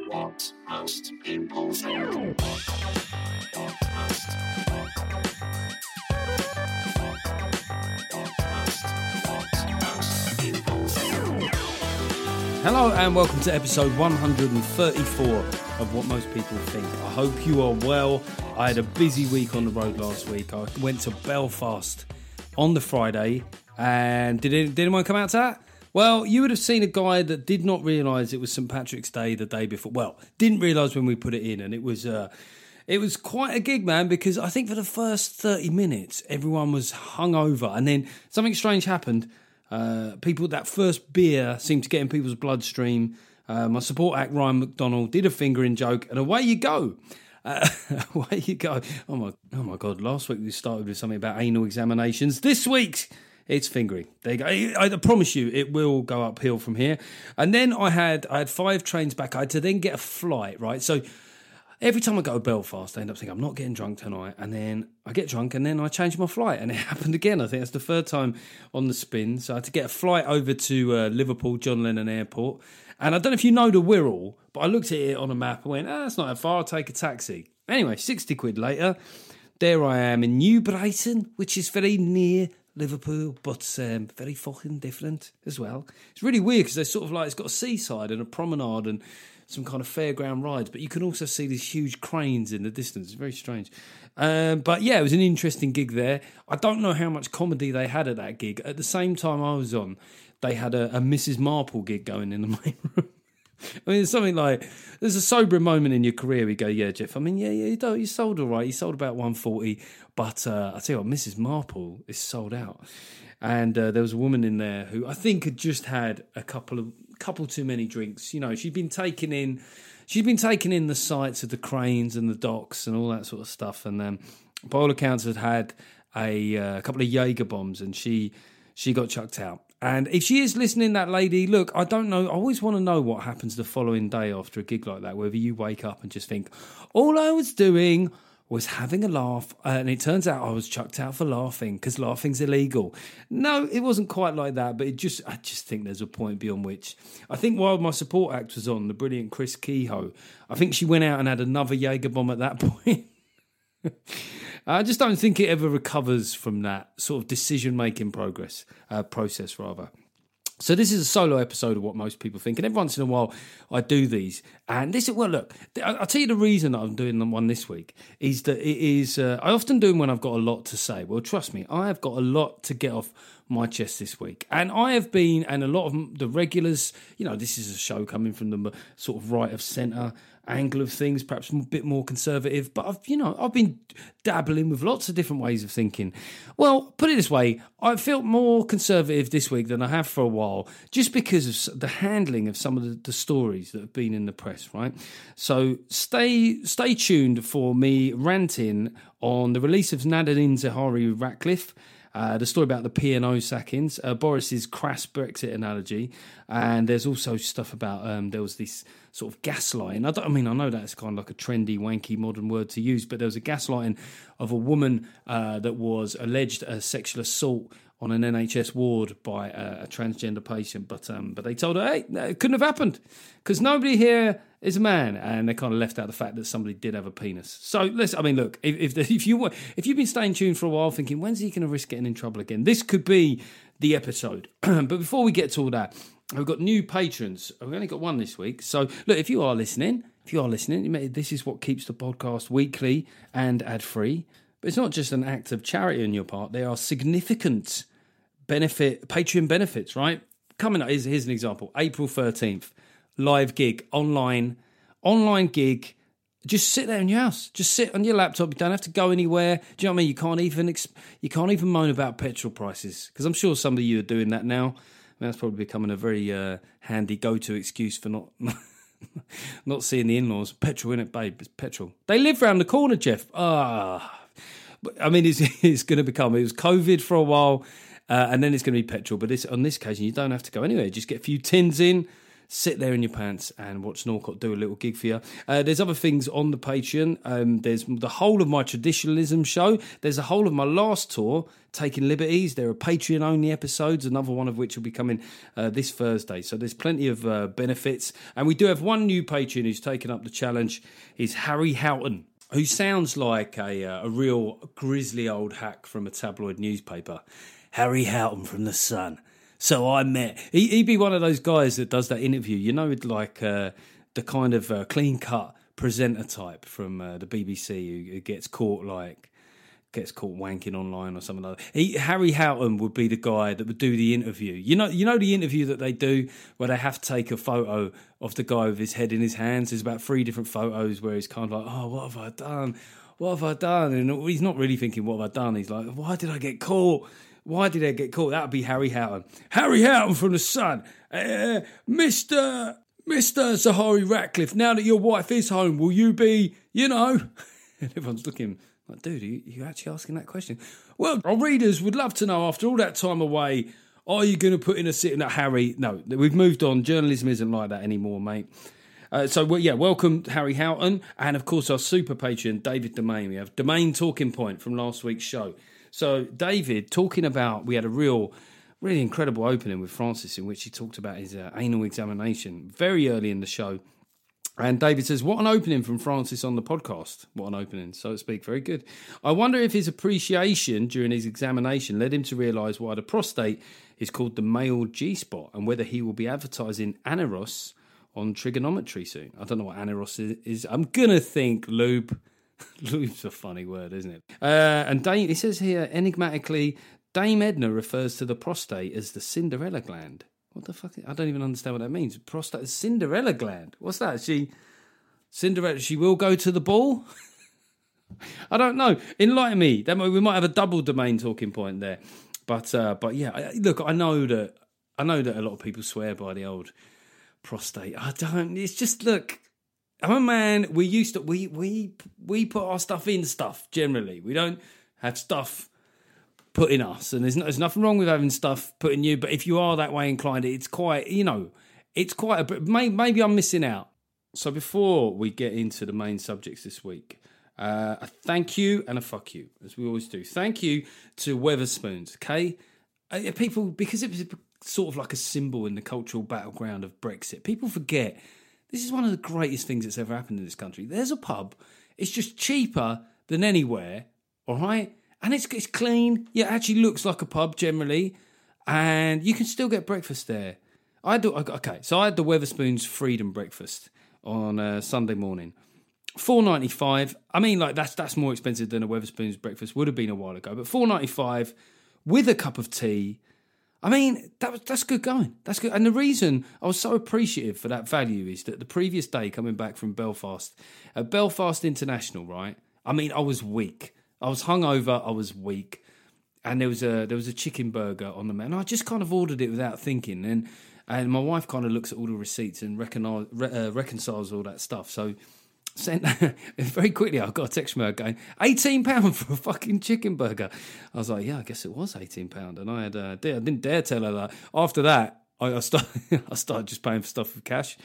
What most people think. Hello and welcome to episode 134 of What Most People Think. I hope you are well. I had a busy week on the road last week. I went to Belfast on the Friday, and did anyone come out to that? Well, you would have seen a guy that did not realise it was St Patrick's Day the day before. Well, didn't realise when we put it in, and it was quite a gig, man, because I think for the first 30 minutes, everyone was hungover, and then something strange happened. That first beer seemed to get in people's bloodstream. My support act, Ryan McDonald, did a fingering joke, and away you go. Away you go. Oh my God, last week we started with something about anal examinations. This week, it's fingering. There you go. I promise you, it will go uphill from here. And then I had 5 trains back. I had to then get a flight, right? So every time I go to Belfast, I end up thinking, I'm not getting drunk tonight. And then I get drunk and then I change my flight. And it happened again. I think that's the third time on the spin. So I had to get a flight over to Liverpool, John Lennon Airport. And I don't know if you know the Wirral, but I looked at it on a map and went, that's not that far. I'll take a taxi. Anyway, 60 quid later, there I am in New Brighton, which is very near Liverpool, but very fucking different as well. It's really weird because it's got a seaside and a promenade and some kind of fairground rides, but you can also see these huge cranes in the distance. It's very strange. But yeah, it was an interesting gig there. I don't know how much comedy they had at that gig. At the same time I was on, they had a Mrs. Marple gig going in the main room. I mean, it's something like, there's a sobering moment in your career. We go, yeah, Jeff, I mean, you sold all right. You sold about 140, but I tell you what, Mrs. Marple is sold out. And there was a woman in there who I think had just had a couple too many drinks. You know, she'd been taking in the sights of the cranes and the docks and all that sort of stuff. And by all accounts had a couple of Jaeger bombs, and she got chucked out. And if she is listening, that lady, look, I don't know. I always want to know what happens the following day after a gig like that, whether you wake up and just think, all I was doing was having a laugh, and it turns out I was chucked out for laughing because laughing's illegal. No, it wasn't quite like that, but I just think there's a point beyond which. I think while my support act was on, the brilliant Chris Kehoe, I think she went out and had another Jaeger bomb at that point. I just don't think it ever recovers from that sort of decision-making process. So this is a solo episode of What Most People Think, and every once in a while I do these. And look, I'll tell you the reason that I'm doing one this week is that it is, I often do them when I've got a lot to say. Well, trust me, I have got a lot to get off my chest this week. And I have been, and a lot of the regulars, this is a show coming from the sort of right of centre angle of things, perhaps a bit more conservative, but I've been dabbling with lots of different ways of thinking. Well, put it this way, I felt more conservative this week than I have for a while, just because of the handling of some of the stories that have been in the press, right? So stay tuned for me ranting on the release of Nadine Zahawi-Ratcliffe, the story about the P&O sackings, Boris's crass Brexit analogy, and there's also stuff about there was this sort of gaslighting. I know that's kind of like a trendy, wanky, modern word to use, but there was a gaslighting of a woman that was alleged sexual assault on an NHS ward by a transgender patient, but they told her, hey, it couldn't have happened because nobody here is a man, and they kind of left out the fact that somebody did have a penis. So look, if you've been staying tuned for a while, thinking when's he going to risk getting in trouble again, this could be the episode. But before we get to all that, we've got new patrons. We've only got one this week, so look, if you are listening, this is what keeps the podcast weekly and ad-free. But it's not just an act of charity on your part. There are significant Patreon benefits, right? Coming up, here's an example. April 13th, live gig, online gig. Just sit there in your house. Just sit on your laptop. You don't have to go anywhere. Do you know what I mean? You can't even moan about petrol prices, because I'm sure some of you are doing that now. I mean, that's probably becoming a very handy go-to excuse for not seeing the in-laws. Petrol, innit, babe? It's petrol. They live round the corner, Jeff. I mean, it's going to become, it was COVID for a while, and then it's going to be petrol. But on this occasion, you don't have to go anywhere. Just get a few tins in, sit there in your pants and watch Norcott do a little gig for you. There's other things on the Patreon. There's the whole of my traditionalism show. There's the whole of my last tour, Taking Liberties. There are Patreon-only episodes, another one of which will be coming this Thursday. So there's plenty of benefits. And we do have one new patron who's taken up the challenge, is Harry Houghton, who sounds like a real grisly old hack from a tabloid newspaper. Harry Houghton from The Sun. So I met... He'd be one of those guys that does that interview, you know, like the kind of clean-cut presenter type from the BBC who gets caught wanking online or something like that. Harry Houghton would be the guy that would do the interview. You know the interview that they do where they have to take a photo of the guy with his head in his hands? There's about 3 different photos where he's kind of like, oh, what have I done? What have I done? And he's not really thinking, what have I done? He's like, why did I get caught? Why did I get caught? That would be Harry Houghton. Harry Houghton from The Sun. Mr. Zahari Ratcliffe, now that your wife is home, will you be, you know... And everyone's looking like, dude, are you actually asking that question? Well, our readers would love to know, after all that time away, are you going to put in a sitting at Harry? No, we've moved on. Journalism isn't like that anymore, mate. Welcome Harry Houghton. And, of course, our super patron, David Domain. We have Domain Talking Point from last week's show. So, David, talking about, we had a really incredible opening with Francis in which he talked about his anal examination very early in the show. And David says, what an opening from Francis on the podcast. What an opening, so to speak. Very good. I wonder if his appreciation during his examination led him to realise why the prostate is called the male G-spot and whether he will be advertising Aneros on Trigonometry soon. I don't know what Aneros is. I'm going to think lube. Lube's a funny word, isn't it? And Dame, it says here, enigmatically, Dame Edna refers to the prostate as the Cinderella gland. What the fuck? I don't even understand what that means. Prostate, Cinderella gland. What's that? She will go to the ball? I don't know. Enlighten me. We might have a double domain talking point there. But yeah, look, I know that a lot of people swear by the old prostate. I don't. It's just, look, I'm a man. We put our stuff in stuff generally. We don't have stuff put in us, and there's nothing wrong with having stuff put in you. But if you are that way inclined, it's quite a bit. Maybe I'm missing out. So before we get into the main subjects this week, a thank you and a fuck you, as we always do. Thank you to Weatherspoons, okay? People, because it was sort of like a symbol in the cultural battleground of Brexit, people forget this is one of the greatest things that's ever happened in this country. There's a pub, it's just cheaper than anywhere, all right? And it's clean. Yeah, it actually looks like a pub generally, and you can still get breakfast there. So I had the Weatherspoons Freedom Breakfast on Sunday morning, $4.95. I mean, like that's more expensive than a Weatherspoons breakfast would have been a while ago, but $4.95 with a cup of tea. I mean, that's good going. That's good. And the reason I was so appreciative for that value is that the previous day, coming back from Belfast, at Belfast International, right? I mean, I was weak. I was hungover. I was weak, and there was a chicken burger on the menu. I just kind of ordered it without thinking, and my wife kind of looks at all the receipts and reconciles all that stuff. So sent very quickly. I got a text from her going, £18 for a fucking chicken burger. I was like, yeah, I guess it was £18, and I didn't dare tell her that. After that, I started just paying for stuff with cash.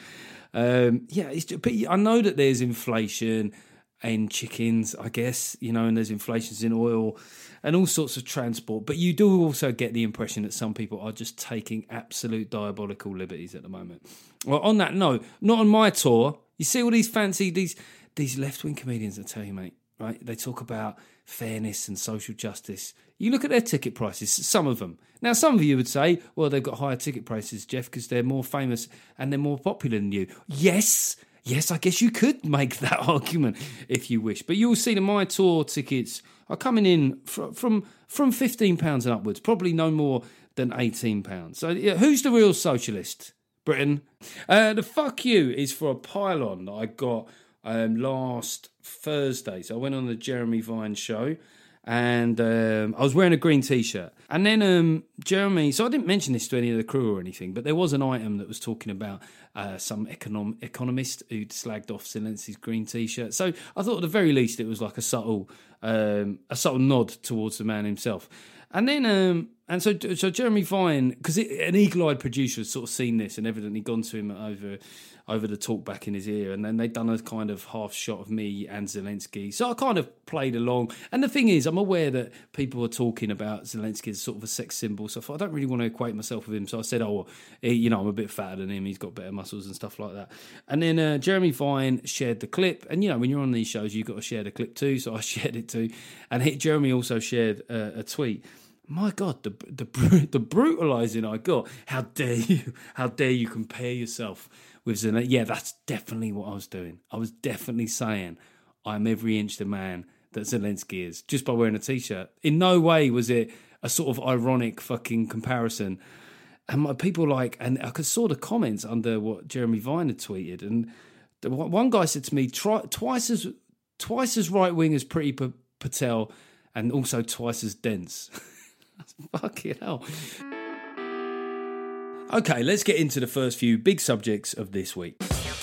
But I know that there's inflation in chickens, I guess, and there's inflations in oil and all sorts of transport. But you do also get the impression that some people are just taking absolute diabolical liberties at the moment. Well, on that note, not on my tour. You see all these fancy, these left-wing comedians, I tell you, mate, right? They talk about fairness and social justice. You look at their ticket prices, some of them. Now, some of you would say, well, they've got higher ticket prices, Jeff, because they're more famous and they're more popular than you. Yes, I guess you could make that argument if you wish. But you'll see that my tour tickets are coming in from £15 and upwards, probably no more than £18. So yeah, who's the real socialist? Britain. The fuck you is for a pylon that I got last Thursday. So I went on the Jeremy Vine show, and I was wearing a green T-shirt. And then Jeremy, so I didn't mention this to any of the crew or anything, but there was an item that was talking about some economist who'd slagged off Zelensky's green T-shirt. So I thought at the very least it was like a subtle nod towards the man himself. And then And so Jeremy Vine, because an eagle-eyed producer has sort of seen this and evidently gone to him over the talk back in his ear, and then they'd done a kind of half shot of me and Zelensky. So I kind of played along. And the thing is, I'm aware that people are talking about Zelensky as sort of a sex symbol, so I thought I don't really want to equate myself with him. So I said, I'm a bit fatter than him. He's got better muscles and stuff like that. And then Jeremy Vine shared the clip. And, when you're on these shows, you've got to share the clip too. So I shared it too. And Jeremy also shared a tweet. My God, the brutalising I got. How dare you compare yourself with Zelensky? Yeah, that's definitely what I was doing. I was definitely saying I'm every inch the man that Zelensky is, just by wearing a T-shirt. In no way was it a sort of ironic fucking comparison. And people and I could saw the comments under what Jeremy Vine had tweeted. And one guy said to me, twice as right-wing as Priti Patel and also twice as dense. Fucking hell. Okay, let's get into the first few big subjects of this week.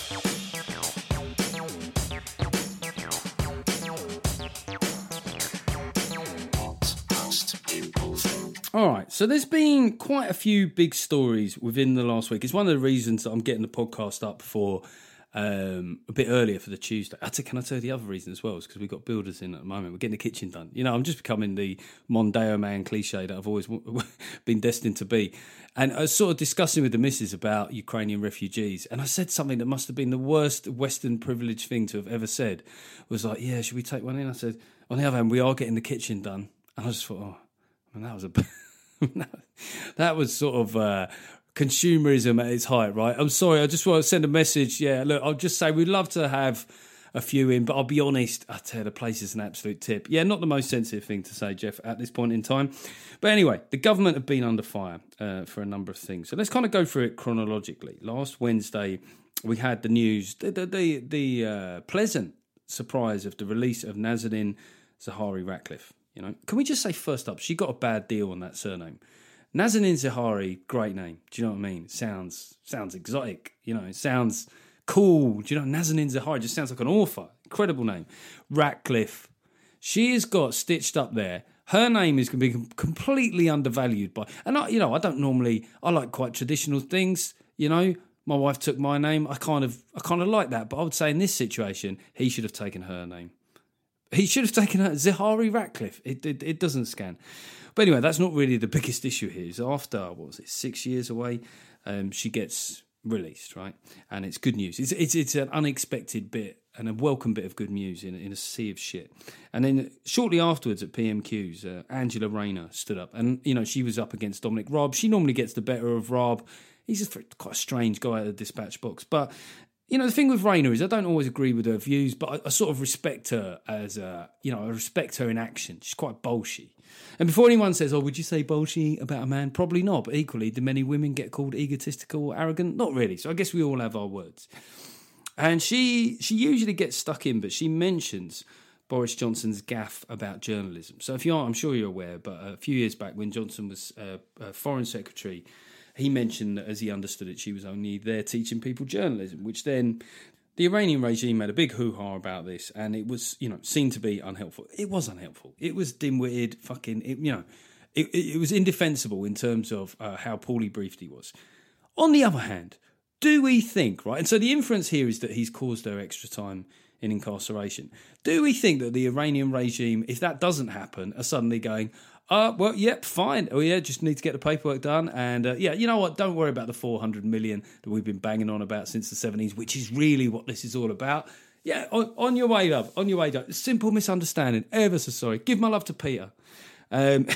All right, so there's been quite a few big stories within the last week. It's one of the reasons that I'm getting the podcast up for a bit earlier for the Tuesday. Can I tell you the other reason as well? Is because we've got builders in at the moment. We're getting the kitchen done. I'm just becoming the Mondeo man cliche that I've always been destined to be. And I was sort of discussing with the missus about Ukrainian refugees. And I said something that must have been the worst Western privileged thing to have ever said. It was like, yeah, should we take one in? I said, on the other hand, we are getting the kitchen done. And I just thought, that was that was sort of consumerism at its height, right? I'm sorry, I just want to send a message. Yeah, look, I'll just say we'd love to have a few in, but I'll be honest, I tell you, the place is an absolute tip. Yeah, not the most sensitive thing to say, Jeff, at this point in time. But anyway, the government have been under fire for a number of things. So let's kind of go through it chronologically. Last Wednesday, we had the news, the pleasant surprise of the release of Nazanin Zaharie-Ratcliffe. Can we just say first up, she got a bad deal on that surname. Nazanin Zaharie, great name. Do you know what I mean? Sounds exotic. It sounds cool. Do you know, Nazanin Zaharie just sounds like an author. Incredible name. Ratcliffe. She has got stitched up there. Her name is going to be completely undervalued by. And I like quite traditional things. My wife took my name. I kind of like that. But I would say in this situation, he should have taken her name. He should have taken her Zaharie-Ratcliffe. It doesn't scan. But anyway, that's not really the biggest issue here. Is after 6 years away, she gets released, right? And it's good news. It's an unexpected bit and a welcome bit of good news in a sea of shit. And then shortly afterwards at PMQs, Angela Rayner stood up, and she was up against Dominic Raab. She normally gets the better of Raab. He's quite a strange guy at the dispatch box, but. The thing with Rayner is I don't always agree with her views, but I sort of respect her as I respect her in action. She's quite bolshy. And before anyone says, would you say bolshy about a man? Probably not, but equally, do many women get called egotistical, arrogant? Not really. So I guess we all have our words. And she usually gets stuck in, but she mentions Boris Johnson's gaffe about journalism. So I'm sure you're aware, but a few years back when Johnson was Foreign Secretary, he mentioned that as he understood it, she was only there teaching people journalism, which then the Iranian regime had a big hoo-ha about this, and it was, seen to be unhelpful. It was unhelpful. It was dim-witted, it was indefensible in terms of how poorly briefed he was. On the other hand, do we think, right, and so the inference here is that he's caused her extra time in incarceration. Do we think that the Iranian regime, if that doesn't happen, are suddenly going, fine. Oh, yeah, just need to get the paperwork done. And, you know what? Don't worry about the 400 million that we've been banging on about since the 70s, which is really what this is all about. Yeah, on your way, love. On your way, love. Simple misunderstanding. Ever so sorry. Give my love to Peter. And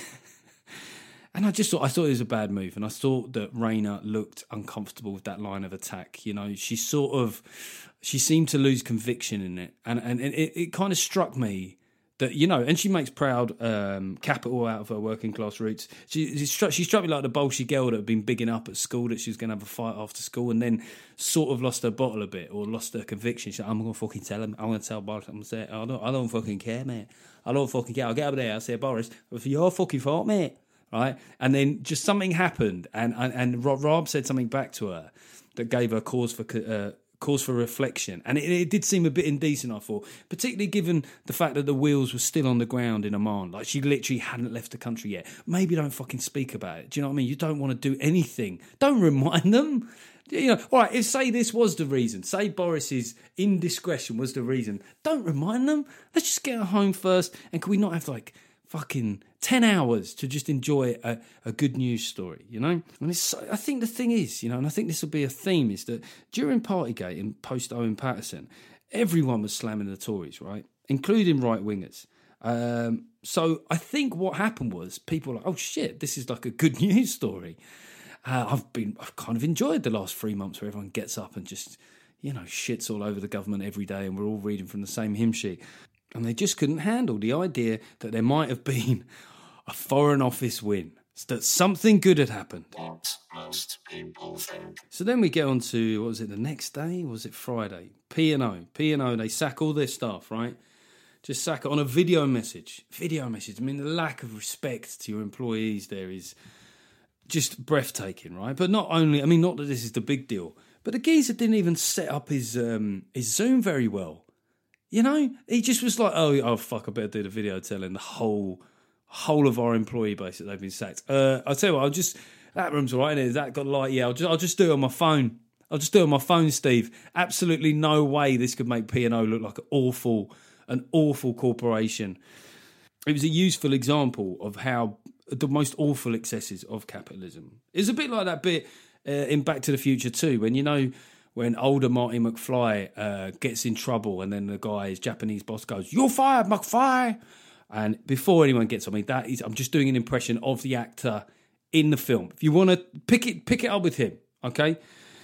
I thought it was a bad move. And I thought that Rayner looked uncomfortable with that line of attack. She seemed to lose conviction in it. And it kind of struck me that, and she makes proud capital out of her working class roots. She struck me like the bolshy girl that had been bigging up at school that she was going to have a fight after school and then sort of lost her bottle a bit or lost her conviction. She's like, I'm going to fucking tell him. I'm going to tell Boris. I'm going to say, I don't fucking care, mate. I don't fucking care. I'll get over there. I'll say, Boris, it's your fucking fault, mate. Right? And then just something happened and Raab said something back to her that gave her cause cause for reflection. And it did seem a bit indecent, I thought, particularly given the fact that the wheels were still on the ground in Oman. Like, she literally hadn't left the country yet. Maybe don't fucking speak about it. Do you know what I mean? You don't want to do anything. Don't remind them. You know, all right, if say this was the reason, say Boris's indiscretion was the reason, don't remind them. Let's just get her home first. And can we not have like fucking 10 hours to just enjoy a good news story, you know? And I think the thing is, you know, and I think this will be a theme, is that during Partygate and post Owen Paterson, everyone was slamming the Tories, right? Including right-wingers. So I think what happened was people were like, oh shit, this is like a good news story. I've kind of enjoyed the last 3 months where everyone gets up and just, you know, shits all over the government every day and we're all reading from the same hymn sheet. And they just couldn't handle the idea that there might have been a Foreign Office win, that something good had happened. What most people think. So then we get on to, what was it, the next day? Was it Friday? P&O, they sack all their staff, right? Just sack it on a video message. I mean, the lack of respect to your employees there is just breathtaking, right? But not only, I mean, not that this is the big deal, but the geezer didn't even set up his Zoom very well. You know, he just was like, oh fuck, I better do the video telling the whole of our employee base that they've been sacked. I'll tell you what, that room's all right, isn't it? That got light, yeah, I'll just do it on my phone. Steve. Absolutely no way this could make P&O look like an awful corporation. It was a useful example of how the most awful excesses of capitalism. It's a bit like that bit in Back to the Future 2, when, you know, when older Marty McFly gets in trouble and then the guy's Japanese boss goes, "You're fired, McFly!" And before anyone gets on me, I'm just doing an impression of the actor in the film. If you want to pick it up with him, okay?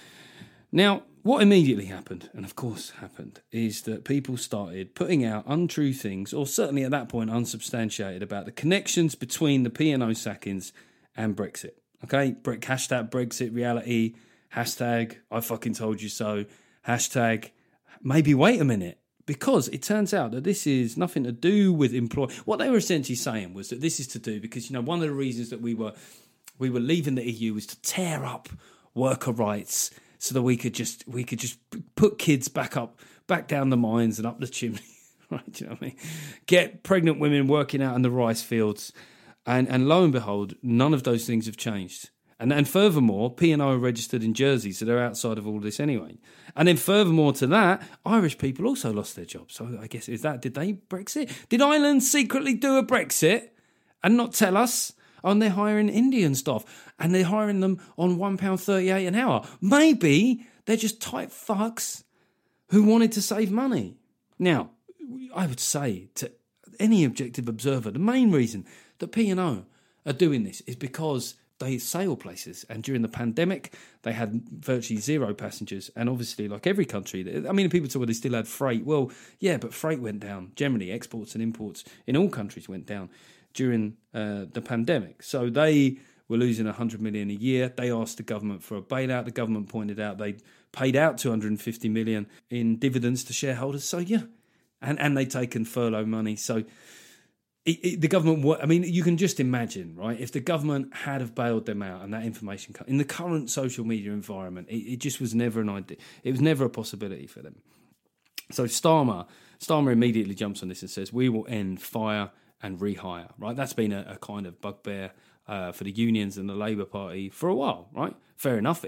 Now, what immediately happened, and of course happened, is that people started putting out untrue things, or certainly at that point unsubstantiated, about the connections between the P&O sackings and Brexit. Okay? Hashtag Brexit reality, hashtag I fucking told you so, hashtag maybe wait a minute. Because it turns out that this is nothing to do with What they were essentially saying was that this is to do because, you know, one of the reasons that we were leaving the EU was to tear up worker rights so that we could just put kids back down the mines and up the chimney, right? Do you know what I mean? Get pregnant women working out in the rice fields, and lo and behold, none of those things have changed. And furthermore, P&O are registered in Jersey, so they're outside of all this anyway. And then furthermore to that, Irish people also lost their jobs. So I guess, did they Brexit? Did Ireland secretly do a Brexit and not tell us? And they're hiring Indian staff, and they're hiring them on £1.38 an hour. Maybe they're just tight fucks who wanted to save money. Now, I would say to any objective observer, the main reason that P&O are doing this is because they sail places, and during the pandemic they had virtually zero passengers, and obviously, like every country, I mean, people say, well, they still had freight. Well, yeah, but freight went down. Generally, exports and imports in all countries went down during the pandemic. So they were losing 100 million a year. They asked the government for a bailout. The government pointed out they paid out 250 million in dividends to shareholders. So yeah, and they'd taken furlough money. So the government, I mean, you can just imagine, right? If the government had have bailed them out and that information, in the current social media environment, it just was never an idea. It was never a possibility for them. So Starmer immediately jumps on this and says, we will end fire and rehire, right? That's been a kind of bugbear for the unions and the Labour Party for a while, right? Fair enough.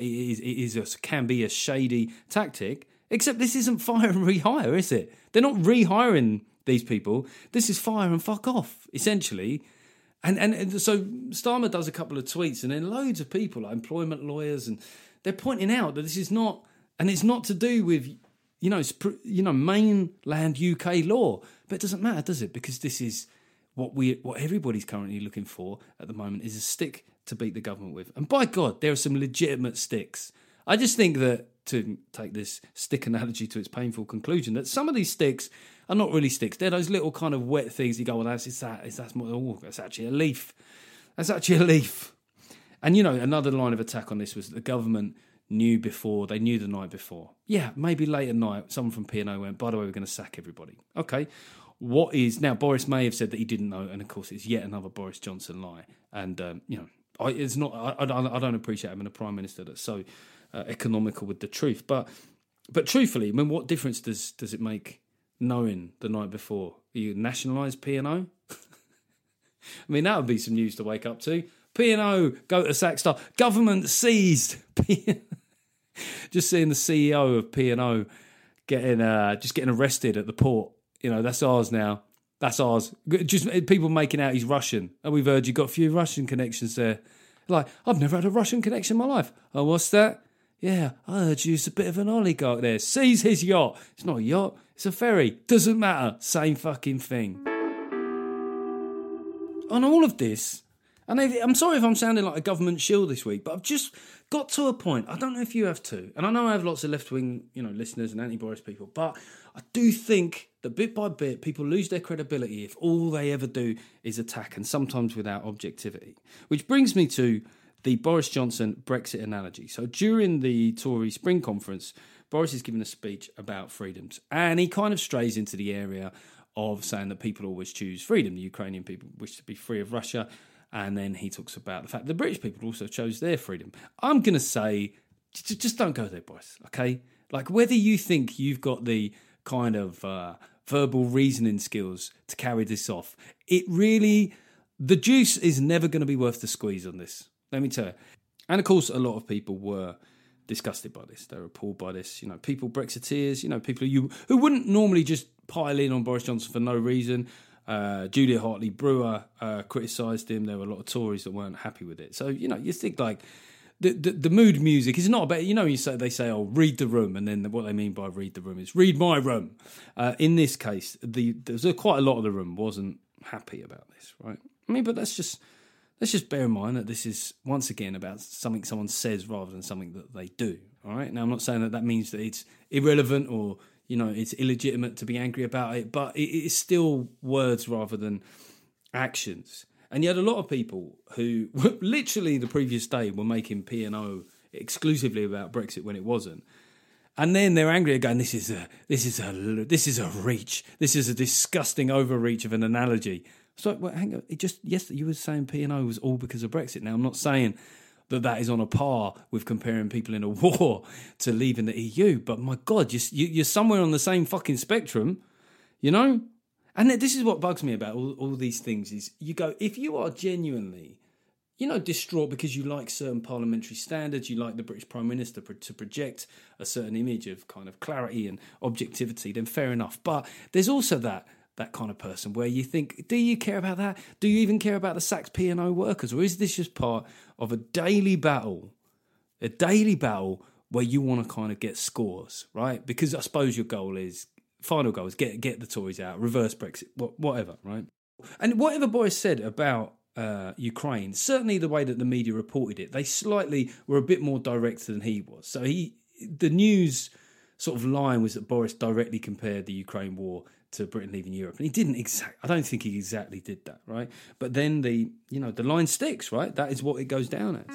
Can be a shady tactic, except this isn't fire and rehire, is it? They're not rehiring these people. This is fire and fuck off, essentially. And so Starmer does a couple of tweets, and then loads of people, like employment lawyers, and they're pointing out that this is not, and it's not to do with, mainland UK law. But it doesn't matter, does it? Because this is what everybody's currently looking for at the moment, is a stick to beat the government with. And by God, there are some legitimate sticks. I just think that, to take this stick analogy to its painful conclusion, that some of these sticks are not really sticks. They're those little kind of wet things you go, well, that's actually a leaf. That's actually a leaf. And, another line of attack on this was that the government knew the night before. Yeah, maybe late at night, someone from P&O went, by the way, we're going to sack everybody. Okay. Now, Boris may have said that he didn't know, and of course it's yet another Boris Johnson lie. And, I don't appreciate having a Prime Minister that's so economical with the truth. But But truthfully, I mean, what difference does it make knowing the night before? You nationalise P&O? I mean, that would be some news to wake up to. P&O, go to Sackstar. Government seized. Just seeing the CEO of P&O getting arrested at the port. You know, that's ours now. That's ours. Just people making out he's Russian. Oh, we've heard you got a few Russian connections there. Like, I've never had a Russian connection in my life. Oh, what's that? Yeah, I heard you're a bit of an oligarch there. Seize his yacht. It's not a yacht. It's a ferry. Doesn't matter. Same fucking thing. On all of this, and I'm sorry if I'm sounding like a government shill this week, but I've just got to a point. I don't know if you have too. And I know I have lots of left-wing, listeners and anti-Boris people, but I do think that bit by bit, people lose their credibility if all they ever do is attack, and sometimes without objectivity. Which brings me to the Boris Johnson Brexit analogy. So during the Tory Spring Conference, Boris is giving a speech about freedoms, and he kind of strays into the area of saying that people always choose freedom. The Ukrainian people wish to be free of Russia, and then he talks about the fact that the British people also chose their freedom. I'm going to say, just don't go there, Boris, okay? Like, whether you think you've got the kind of verbal reasoning skills to carry this off, the juice is never going to be worth the squeeze on this. Let me tell you. And of course, a lot of people were disgusted by this. They were appalled by this. People, Brexiteers, people who wouldn't normally just pile in on Boris Johnson for no reason. Julia Hartley-Brewer criticised him. There were a lot of Tories that weren't happy with it. So, you think like the mood music is not about, they say, oh, read the room. And then what they mean by read the room is read my room. In this case, there's quite a lot of the room wasn't happy about this, right? I mean, but let's just bear in mind that this is, once again, about something someone says rather than something that they do, all right? Now, I'm not saying that means that it's irrelevant or, it's illegitimate to be angry about it, but it is still words rather than actions. And you had a lot of people who, literally the previous day, were making P&O exclusively about Brexit when it wasn't. And then they're angry again. This is a reach. This is a disgusting overreach of an analogy. So, well, hang on. You were saying P&O was all because of Brexit. Now, I'm not saying that is on a par with comparing people in a war to leaving the EU. But my God, you're somewhere on the same fucking spectrum, And this is what bugs me about all these things is you go, if you are genuinely, distraught because you like certain parliamentary standards, you like the British Prime Minister to project a certain image of kind of clarity and objectivity, then fair enough. But there's also that kind of person where you think, do you care about that? Do you even care about the sacked P&O workers? Or is this just part of a daily battle where you want to kind of get scores, right? Because I suppose your final goal is get the Tories out, reverse Brexit, whatever, right? And whatever Boris said about Ukraine, certainly the way that the media reported it, they slightly were a bit more direct than he was. So the news sort of line was that Boris directly compared the Ukraine war to Britain leaving Europe. And he didn't I don't think he exactly did that, right? But then the line sticks, right? That is what it goes down as.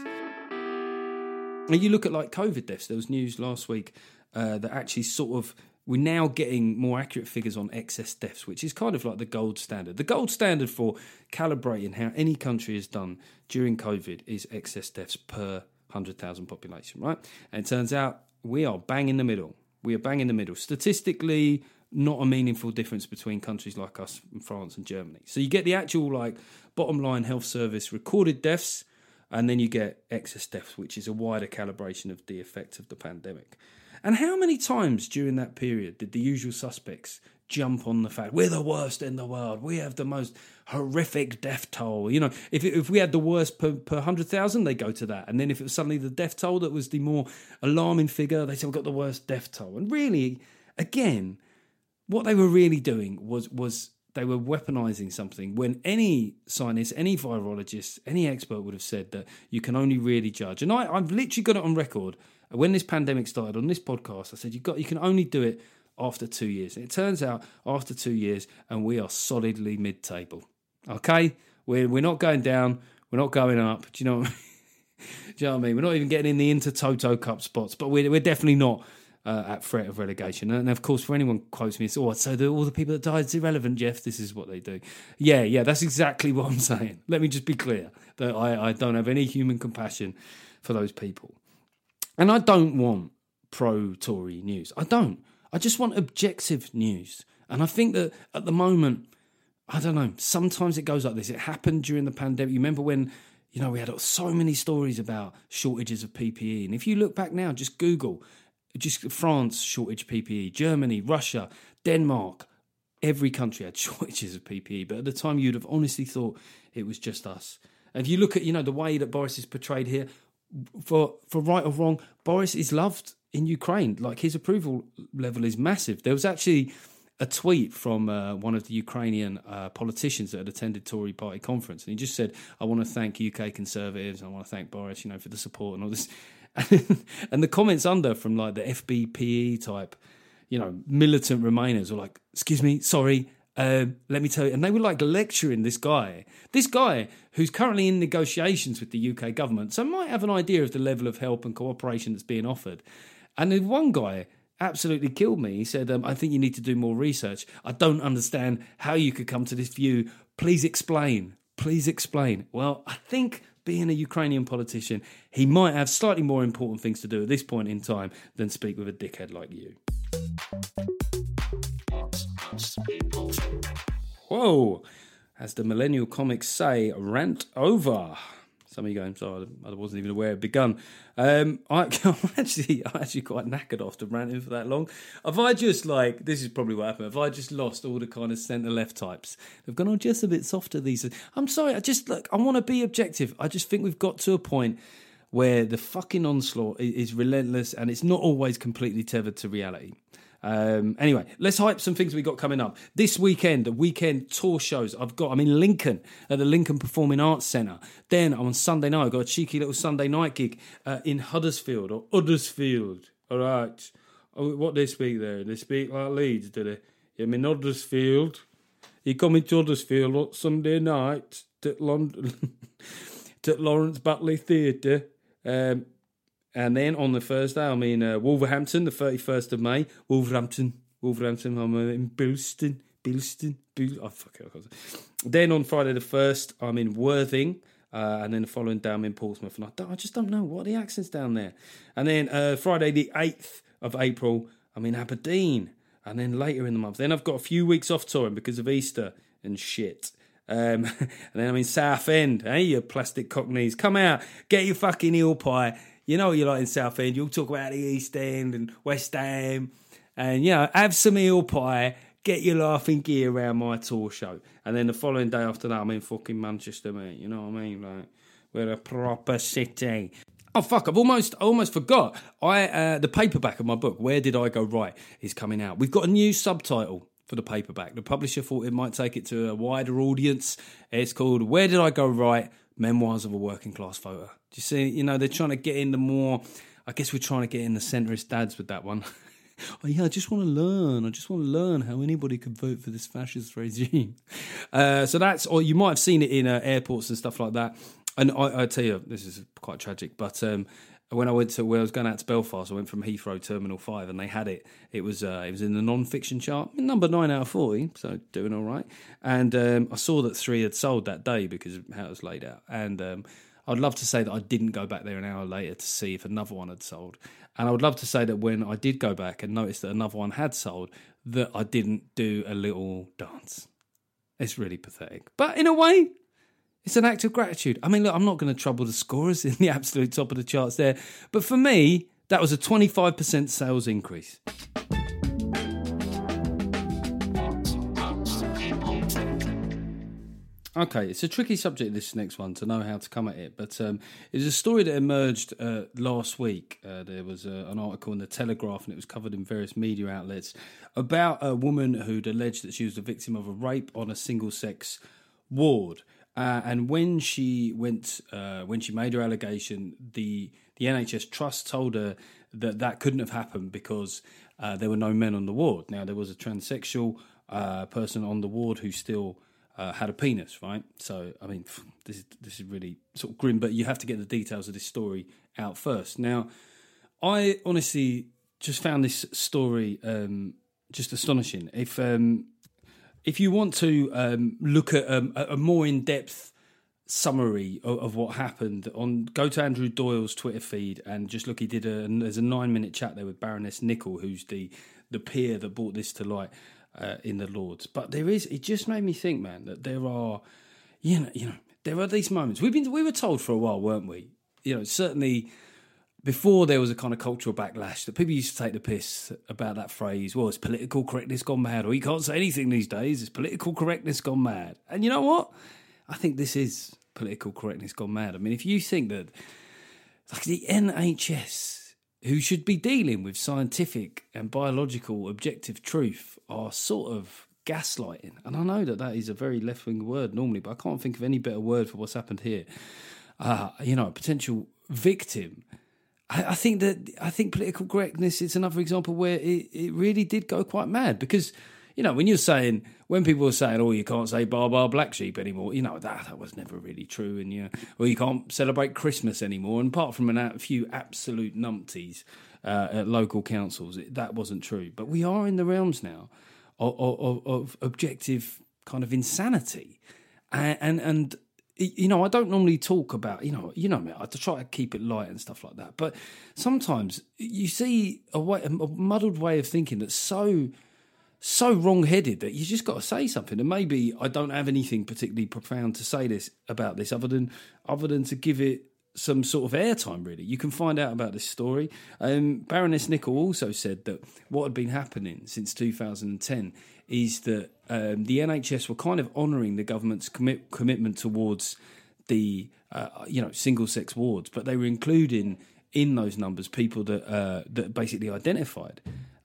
And you look at like COVID deaths, there was news last week that actually sort of, we're now getting more accurate figures on excess deaths, which is kind of like the gold standard. The gold standard for calibrating how any country has done during COVID is excess deaths per 100,000 population, right? And it turns out we are bang in the middle. Statistically, not a meaningful difference between countries like us and France and Germany. So you get the actual bottom line health service recorded deaths, and then you get excess deaths, which is a wider calibration of the effect of the pandemic. And how many times during that period did the usual suspects jump on the fact we're the worst in the world, we have the most horrific death toll? If we had the worst per 100,000, they go to that. And then if it was suddenly the death toll that was the more alarming figure, they said we've got the worst death toll. And really, again, what they were really doing was they were weaponizing something when any scientist, any virologist, any expert would have said that you can only really judge. And I've literally got it on record. When this pandemic started on this podcast, I said you can only do it after 2 years. And it turns out after 2 years, and we are solidly mid-table. Okay? We're not going down. We're not going up. Do you know what I mean? Do you know what I mean? We're not even getting in the Inter-Toto Cup spots, but we're definitely not at threat of relegation. And of course, for anyone who quotes me, it's, all the people that died is irrelevant, Jeff. This is what they do. Yeah, that's exactly what I'm saying. Let me just be clear that I don't have any human compassion for those people. And I don't want pro-Tory news. I don't. I just want objective news. And I think that at the moment, I don't know, sometimes it goes like this. It happened during the pandemic. You remember when, we had so many stories about shortages of PPE. And if you look back now, just Google, just France, shortage PPE, Germany, Russia, Denmark, every country had shortages of PPE. But at the time, you'd have honestly thought it was just us. And if you look at, the way that Boris is portrayed here, for right or wrong, Boris is loved in Ukraine. Like, his approval level is massive. There was actually a tweet from one of the Ukrainian politicians that had attended Tory party conference, and he just said, I want to thank UK Conservatives, I want to thank Boris, for the support and all this. And the comments under from like the FBPE type, militant Remainers were like, excuse me, sorry, let me tell you. And they were like lecturing this guy who's currently in negotiations with the UK government, so might have an idea of the level of help and cooperation that's being offered. And then one guy absolutely killed me. He said, I think you need to do more research. I don't understand how you could come to this view. Please explain. Please explain. Well, I think being a Ukrainian politician, he might have slightly more important things to do at this point in time than speak with a dickhead like you. Whoa. As the millennial comics say, rant over. Some of you going, sorry, I wasn't even aware it had begun. I'm actually quite knackered after ranting for that long. If I just this is probably what happened. If I just lost all the kind of centre-left types, they've gone on just a bit softer these days. I'm sorry, I want to be objective. I just think we've got to a point where the fucking onslaught is relentless and it's not always completely tethered to reality. Anyway, let's hype some things we got coming up. This weekend, the weekend tour shows I'm in Lincoln at the Lincoln Performing Arts Centre. Then on Sunday night, I've got a cheeky little Sunday night gig in Huddersfield. All right. Oh, what they speak there? They speak like Leeds, do they? I'm in Huddersfield. You come into Huddersfield on Sunday night to London, to Lawrence Batley Theatre. And then on the Thursday, I'm in Wolverhampton, the 31st of May. Wolverhampton, I'm in Bilston. Oh, fuck it. Then on Friday the 1st, I'm in Worthing. And then the following day, I'm in Portsmouth. And I just don't know. What are the accents down there? And then Friday the 8th of April, I'm in Aberdeen. And then later in the month. Then I've got a few weeks off touring because of Easter and shit. And then I'm in Southend. Hey, you plastic cockneys. Come out. Get your fucking eel pie. You know what you like in Southend. You'll talk about the East End and West Ham. And, have some eel pie. Get your laughing gear around my tour show. And then the following day after that, I'm in fucking Manchester, mate. You know what I mean? Like, we're a proper city. Oh, fuck, I almost forgot. The paperback of my book, Where Did I Go Right, is coming out. We've got a new subtitle for the paperback. The publisher thought it might take it to a wider audience. It's called Where Did I Go Right? Memoirs of a Working Class Voter. Do you see, they're trying to get in the more, I guess we're trying to get in the centrist dads with that one. Oh yeah, I just want to learn how anybody could vote for this fascist regime. So that's, or you might have seen it in airports and stuff like that. And I tell you, this is quite tragic, but when I was going out to Belfast, I went from Heathrow Terminal 5 and they had it. It was in the non-fiction chart, number 9 out of 40, so doing all right. And I saw that 3 had sold that day because of how it was laid out. And I'd love to say that I didn't go back there an hour later to see if another one had sold. And I would love to say that when I did go back and noticed that another one had sold, that I didn't do a little dance. It's really pathetic. But in a way, it's an act of gratitude. I mean, look, I'm not going to trouble the scorers in the absolute top of the charts there. But for me, that was a 25% sales increase. Okay, it's a tricky subject, this next one, to know how to come at it. But it's a story that emerged last week. There was an article in The Telegraph, and it was covered in various media outlets, about a woman who'd alleged that she was the victim of a rape on a single-sex ward. And when she made her allegation, the NHS Trust told her that couldn't have happened because there were no men on the ward. Now, there was a transsexual person on the ward who still had a penis, right? So, I mean, this is really sort of grim, but you have to get the details of this story out first. Now, I honestly just found this story just astonishing. If you want to look at a more in-depth summary of what happened. Go to Andrew Doyle's Twitter feed and just look. He did there's a 9-minute chat there with Baroness Nicholl, who's the peer that brought this to light in the Lords. But it just made me think, man, that there are, there are these moments. We were told for a while, weren't we? Certainly before there was a kind of cultural backlash, that people used to take the piss about that phrase. Well, it's political correctness gone mad, or you can't say anything these days. It's political correctness gone mad. And you know what? I think this is political correctness gone mad. I mean, if you think that like the NHS, who should be dealing with scientific and biological objective truth, are sort of gaslighting. And I know that is a very left-wing word normally, but I can't think of any better word for what's happened here. A potential victim. I think political correctness is another example where it really did go quite mad, because when people were saying, oh, you can't say bar bar black sheep anymore, that was never really true. And or you can't celebrate Christmas anymore. And apart from a few absolute numpties at local councils, that wasn't true. But we are in the realms now of objective kind of insanity. And I don't normally talk about, me, I try to keep it light and stuff like that. But sometimes you see a muddled way of thinking that's so wrong-headed that you just got to say something. And maybe I don't have anything particularly profound to say about this other than to give it some sort of airtime, really. You can find out about this story. Baroness Nicholl also said that what had been happening since 2010 is that the NHS were kind of honouring the government's commitment towards the single-sex wards, but they were including in those numbers people that basically identified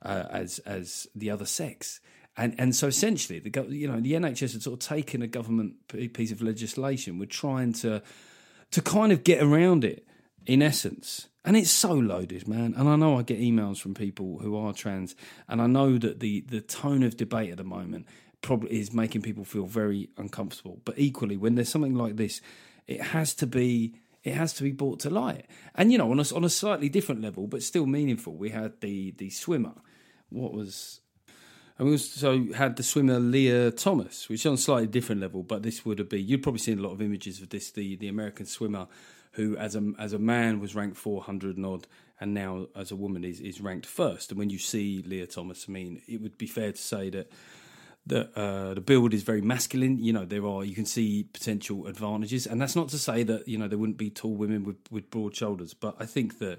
as the other sex, and so essentially the NHS had sort of taken a government piece of legislation. We're trying to kind of get around it, in essence. And it's so loaded, man. And I know I get emails from people who are trans, and I know that the tone of debate at the moment probably is making people feel very uncomfortable. But equally, when there's something like this, it has to be brought to light. And on a slightly different level, but still meaningful, we had the swimmer. We also had the swimmer Leah Thomas, which is on a slightly different level, but this would have been, you'd probably seen a lot of images of this, the American swimmer who as a man was ranked 400 and odd, and now as a woman is ranked first. And when you see Leah Thomas, I mean, it would be fair to say that the build is very masculine. You can see potential advantages, and that's not to say that there wouldn't be tall women with broad shoulders. But I think this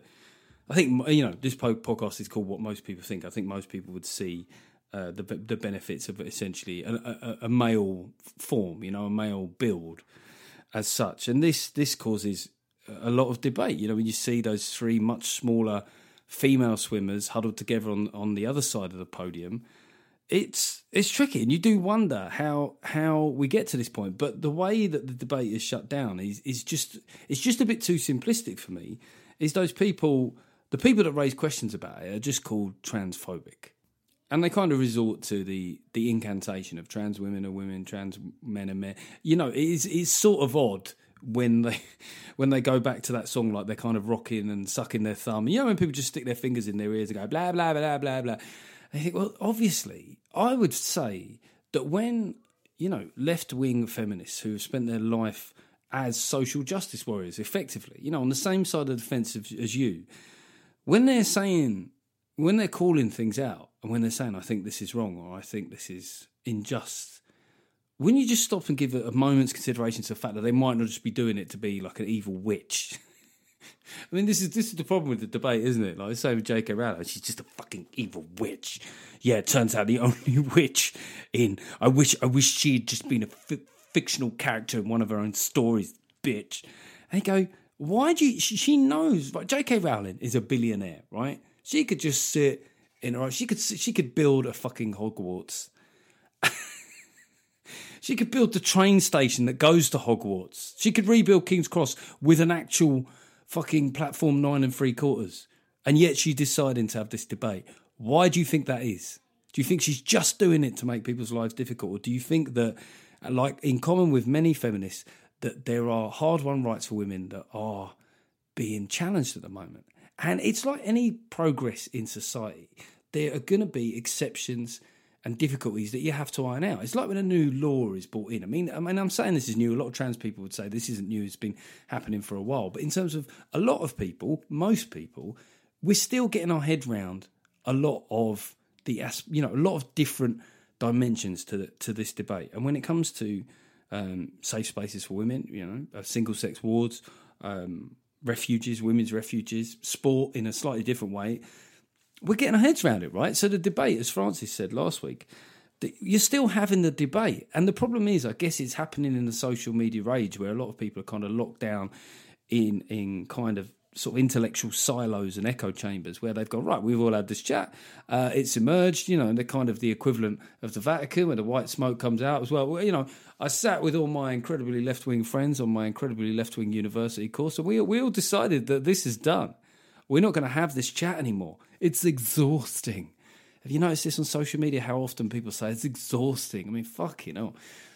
podcast is called What Most People Think. I think most people would see the benefits of essentially a male form, a male build as such, and this causes a lot of debate. When you see those three much smaller female swimmers huddled together on the other side of the podium. It's tricky, and you do wonder how we get to this point. But the way that the debate is shut down is just a bit too simplistic for me. Is the people that raise questions about it are just called transphobic, and they kind of resort to the incantation of trans women are women, trans men are men. It's sort of odd when they go back to that song, like they're kind of rocking and sucking their thumb. When people just stick their fingers in their ears and go blah blah blah blah blah. I think, well, obviously, I would say that when, left-wing feminists who have spent their life as social justice warriors, effectively, on the same side of the fence as you, when they're calling things out, and when they're saying, I think this is wrong, or I think this is unjust, wouldn't you just stop and give a moment's consideration to the fact that they might not just be doing it to be like an evil witch? I mean, this is the problem with the debate, isn't it? Like I say with J.K. Rowling, she's just a fucking evil witch. Yeah, it turns out the only witch in. I wish she had just been a fictional character in one of her own stories, bitch. And you go, why do you? She knows. Like, J.K. Rowling is a billionaire, right? She could just sit in her. She could build a fucking Hogwarts. She could build the train station that goes to Hogwarts. She could rebuild King's Cross with an actual fucking platform 9 3/4, and yet she's deciding to have this debate. Why do you think that is? Do you think she's just doing it to make people's lives difficult, or do you think that, like in common with many feminists, that there are hard-won rights for women that are being challenged at the moment? And it's like any progress in society, there are going to be exceptions and difficulties that you have to iron out. It's like when a new law is brought in. I mean, I'm saying this is new. A lot of trans people would say this isn't new. It's been happening for a while. But in terms of a lot of people, most people, we're still getting our head round a lot of a lot of different dimensions to this debate. And when it comes to safe spaces for women, single-sex wards, refuges, women's refuges, sport in a slightly different way, we're getting our heads around it, right? So the debate, as Francis said last week, you're still having the debate. And the problem is, I guess it's happening in the social media age where a lot of people are kind of locked down in kind of sort of intellectual silos and echo chambers where they've gone, right, we've all had this chat. It's emerged, and they're kind of the equivalent of the Vatican where the white smoke comes out as well. I sat with all my incredibly left-wing friends on my incredibly left-wing university course, and we all decided that this is done. We're not going to have this chat anymore. It's exhausting. Have you noticed this on social media, how often people say it's exhausting? I mean, fucking hell.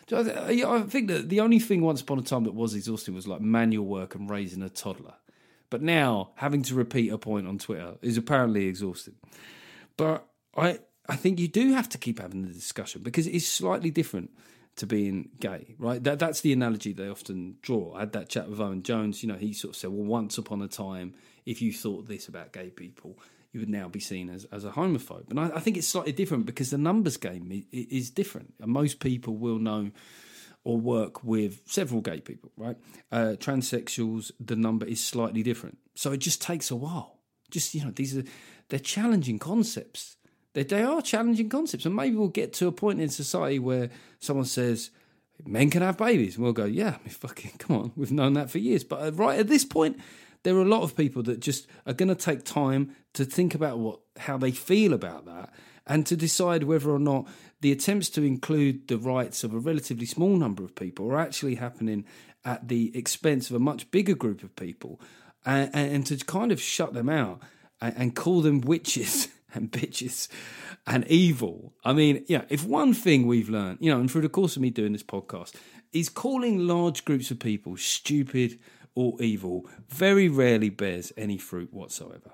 I think that the only thing once upon a time that was exhausting was like manual work and raising a toddler. But now, having to repeat a point on Twitter is apparently exhausting. But I think you do have to keep having the discussion because it's slightly different to being gay, right? That's the analogy they often draw. I had that chat with Owen Jones. He sort of said, well, once upon a time, if you thought this about gay people, you would now be seen as a homophobe. And I think it's slightly different because the numbers game is different. And most people will know or work with several gay people, right? Transsexuals, the number is slightly different. So it just takes a while. They're challenging concepts. They are challenging concepts. And maybe we'll get to a point in society where someone says, men can have babies. And we'll go, yeah, fucking come on. We've known that for years. But right at this point, there are a lot of people that just are going to take time to think about how they feel about that and to decide whether or not the attempts to include the rights of a relatively small number of people are actually happening at the expense of a much bigger group of people and to kind of shut them out and call them witches and bitches and evil. I mean, if one thing we've learned, and through the course of me doing this podcast, is calling large groups of people stupid or evil very rarely bears any fruit whatsoever.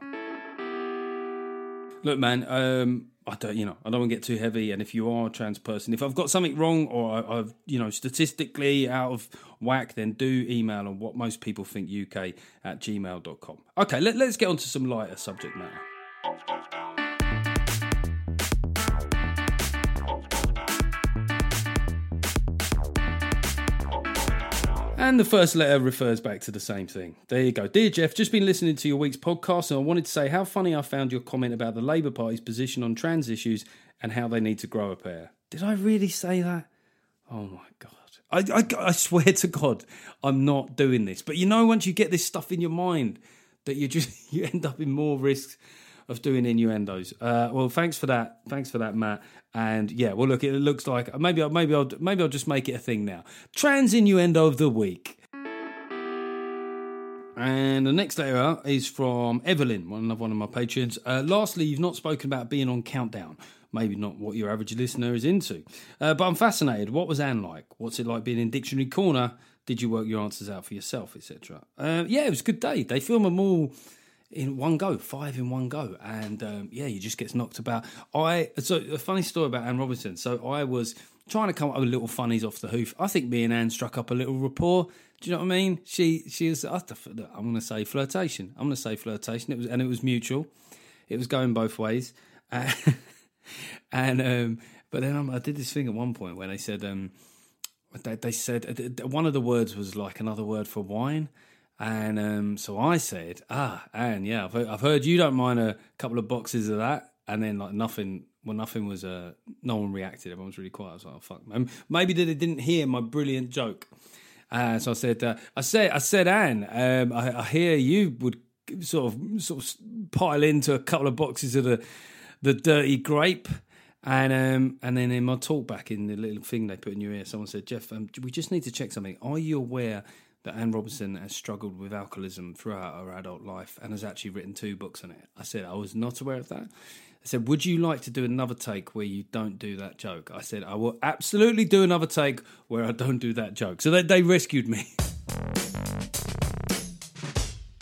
Look, man, I don't want to get too heavy. And if you are a trans person, if I've got something wrong or I've, statistically out of whack, then do email on whatmostpeoplethinkuk@gmail.com. Okay, let's get on to some lighter subject matter. And the first letter refers back to the same thing. There you go. Dear Jeff, just been listening to your week's podcast and I wanted to say how funny I found your comment about the Labour Party's position on trans issues and how they need to grow a pair. Did I really say that? Oh my God. I swear to God, I'm not doing this. But once you get this stuff in your mind, that you end up in more risks of doing innuendos. Well, thanks for that. Thanks for that, Matt. And yeah, well, look, it looks like maybe I'll just make it a thing now. Trans innuendo of the week. And the next letter is from Evelyn, another one of my patrons. Lastly, you've not spoken about being on Countdown. Maybe not what your average listener is into. But I'm fascinated. What was Anne like? What's it like being in Dictionary Corner? Did you work your answers out for yourself, etc.? Yeah, it was a good day. They film them all in one go, 5 in one go. And you just get knocked about. So a funny story about Anne Robinson. So I was trying to come up with little funnies off the hoof. I think me and Anne struck up a little rapport. Do you know what I mean? She was, I'm going to say flirtation. It was mutual. It was going both ways. But then I did this thing at one point where they said, one of the words was like another word for wine. And so I said, Anne, yeah, I've heard you don't mind a couple of boxes of that. And then like nothing was, no one reacted. Everyone was really quiet. I was like, oh, fuck, man. Maybe they didn't hear my brilliant joke. So I said, Anne, I hear you would sort of pile into a couple of boxes of the dirty grape. And then in my talk back in the little thing they put in your ear, someone said, Jeff, we just need to check something. Are you aware that Anne Robinson has struggled with alcoholism throughout her adult life and has actually written 2 books on it? I said, I was not aware of that. I said, would you like to do another take where you don't do that joke? I said, I will absolutely do another take where I don't do that joke. So they rescued me.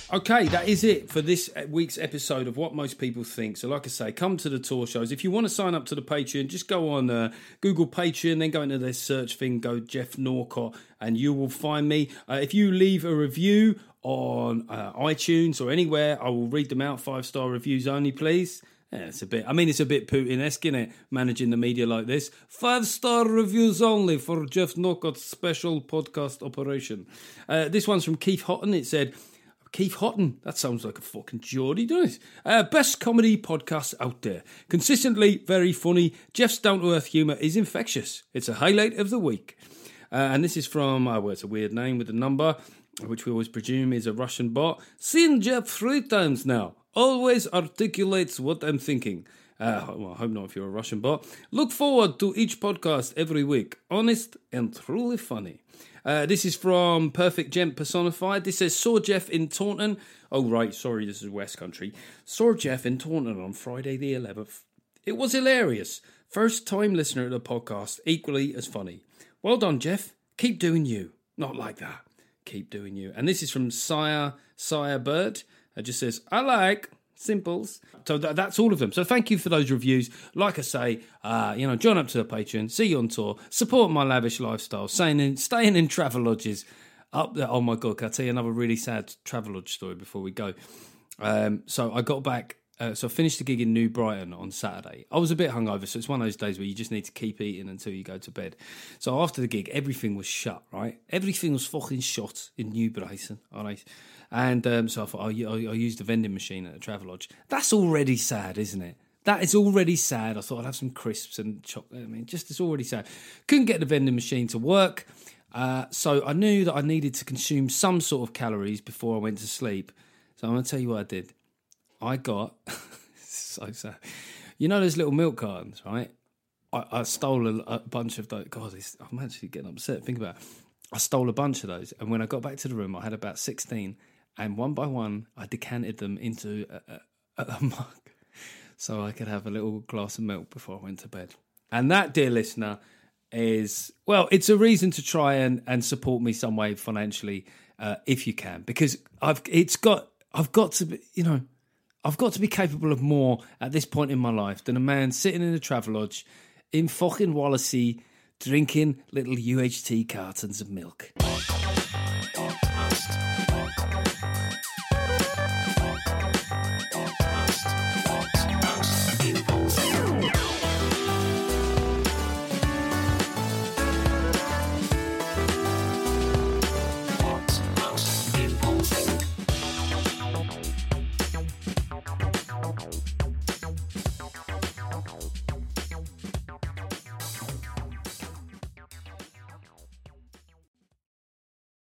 Okay, that is it for this week's episode of What Most People Think. So like I say, come to the tour shows. If you want to sign up to the Patreon, just go on Google Patreon, then go into their search thing, go Jeff Norcott, and you will find me. If you leave a review on iTunes or anywhere, I will read them out. 5-star reviews only, please. Yeah, it's a bit Putin-esque, isn't it? Managing the media like this. 5-star reviews only for Jeff Norcott's special podcast operation. This one's from Keith Houghton. It said, Keith Houghton, that sounds like a fucking Geordie, doesn't it? Best comedy podcast out there. Consistently very funny. Jeff's down-to-earth humour is infectious. It's a highlight of the week. And this is from, it's a weird name with a number, which we always presume is a Russian bot. Seen Jeff 3 times now. Always articulates what I'm thinking. Well, I hope not if you're a Russian bot. Look forward to each podcast every week. Honest and truly funny. This is from Perfect Gent Personified. This says, saw Jeff in Taunton. Oh, right, sorry, this is West Country. Saw Jeff in Taunton on Friday the 11th. It was hilarious. First time listener to the podcast, equally as funny. Well done, Jeff. Keep doing you. Not like that. Keep doing you. And this is from Sire Bird. It just says, I like simples. So that's all of them. So thank you for those reviews. Like I say, join up to the Patreon, see you on tour, support my lavish lifestyle, staying in Travelodges up there. Oh my God, can I tell you another really sad Travelodge story before we go? So I got back, so I finished the gig in New Brighton on Saturday. I was a bit hungover, so it's one of those days where you just need to keep eating until you go to bed. So after the gig, everything was shut, right? Everything was fucking shut in New Brighton, all right? And so I thought, I'll use the vending machine at the Travelodge. That's already sad, isn't it? That is already sad. I thought I'd have some crisps and chocolate. I mean, it's already sad. Couldn't get the vending machine to work. So I knew that I needed to consume some sort of calories before I went to sleep. So I'm going to tell you what I did. I got, so sad. You know those little milk cartons, right? I stole a bunch of those. God, I'm actually getting upset. Think about it. I stole a bunch of those. And when I got back to the room, I had about 16. And one by one, I decanted them into a mug so I could have a little glass of milk before I went to bed. And that, dear listener, is, well, it's a reason to try and support me some way financially if you can. Because I've got to be capable of more at this point in my life than a man sitting in a Travelodge in fucking Wallasey drinking little UHT cartons of milk.